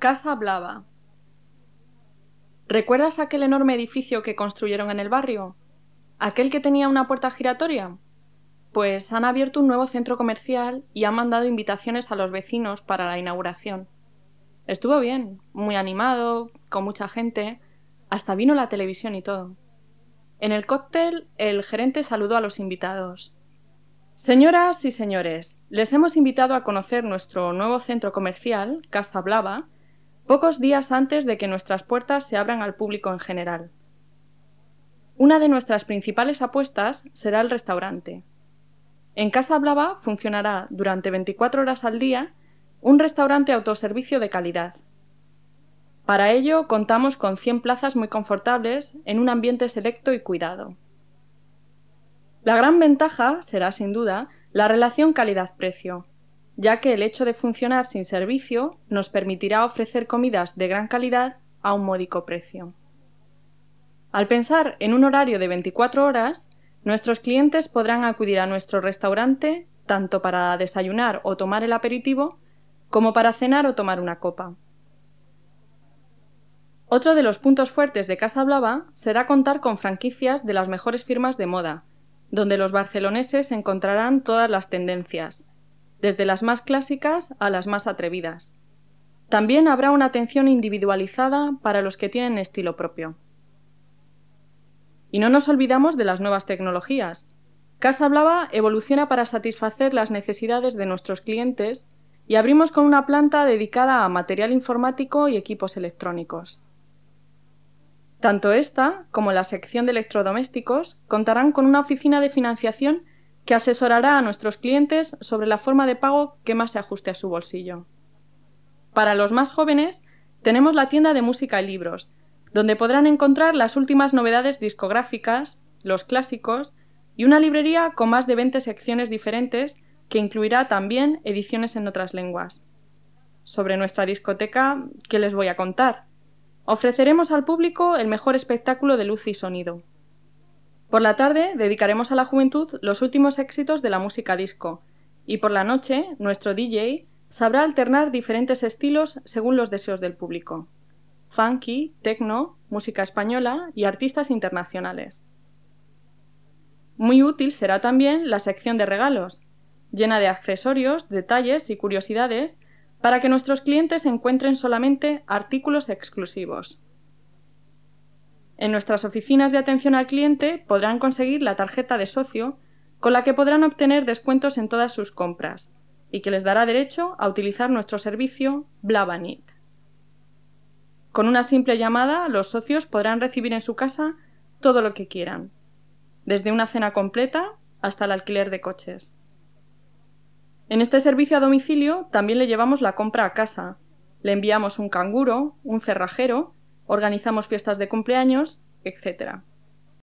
Casa Blava. ¿Recuerdas aquel enorme edificio que construyeron en el barrio? ¿Aquel que tenía una puerta giratoria? Pues han abierto un nuevo centro comercial y han mandado invitaciones a los vecinos para la inauguración. Estuvo bien, muy animado, con mucha gente, hasta vino la televisión y todo. En el cóctel, el gerente saludó a los invitados. Señoras y señores, les hemos invitado a conocer nuestro nuevo centro comercial, Casa Blava, pocos días antes de que nuestras puertas se abran al público en general. Una de nuestras principales apuestas será el restaurante. En Casa Blava funcionará durante 24 horas al día un restaurante autoservicio de calidad. Para ello contamos con 100 plazas muy confortables en un ambiente selecto y cuidado. La gran ventaja será, sin duda, la relación calidad-precio, ya que el hecho de funcionar sin servicio nos permitirá ofrecer comidas de gran calidad a un módico precio. Al pensar en un horario de 24 horas, nuestros clientes podrán acudir a nuestro restaurante tanto para desayunar o tomar el aperitivo, como para cenar o tomar una copa. Otro de los puntos fuertes de Casa Blava será contar con franquicias de las mejores firmas de moda, donde los barceloneses encontrarán todas las tendencias, desde las más clásicas a las más atrevidas. También habrá una atención individualizada para los que tienen estilo propio. Y no nos olvidamos de las nuevas tecnologías. Casa Blava evoluciona para satisfacer las necesidades de nuestros clientes y abrimos con una planta dedicada a material informático y equipos electrónicos. Tanto esta como la sección de electrodomésticos contarán con una oficina de financiación que asesorará a nuestros clientes sobre la forma de pago que más se ajuste a su bolsillo. Para los más jóvenes, tenemos la tienda de música y libros, donde podrán encontrar las últimas novedades discográficas, los clásicos y una librería con más de 20 secciones diferentes que incluirá también ediciones en otras lenguas. Sobre nuestra discoteca, ¿qué les voy a contar? Ofreceremos al público el mejor espectáculo de luz y sonido. Por la tarde dedicaremos a la juventud los últimos éxitos de la música disco, y por la noche nuestro DJ sabrá alternar diferentes estilos según los deseos del público: funky, techno, música española y artistas internacionales. Muy útil será también la sección de regalos, llena de accesorios, detalles y curiosidades para que nuestros clientes encuentren solamente artículos exclusivos. En nuestras oficinas de atención al cliente podrán conseguir la tarjeta de socio con la que podrán obtener descuentos en todas sus compras y que les dará derecho a utilizar nuestro servicio Blavanit. Con una simple llamada, los socios podrán recibir en su casa todo lo que quieran, desde una cena completa hasta el alquiler de coches. En este servicio a domicilio también le llevamos la compra a casa, le enviamos un canguro, un cerrajero, organizamos fiestas de cumpleaños, etc.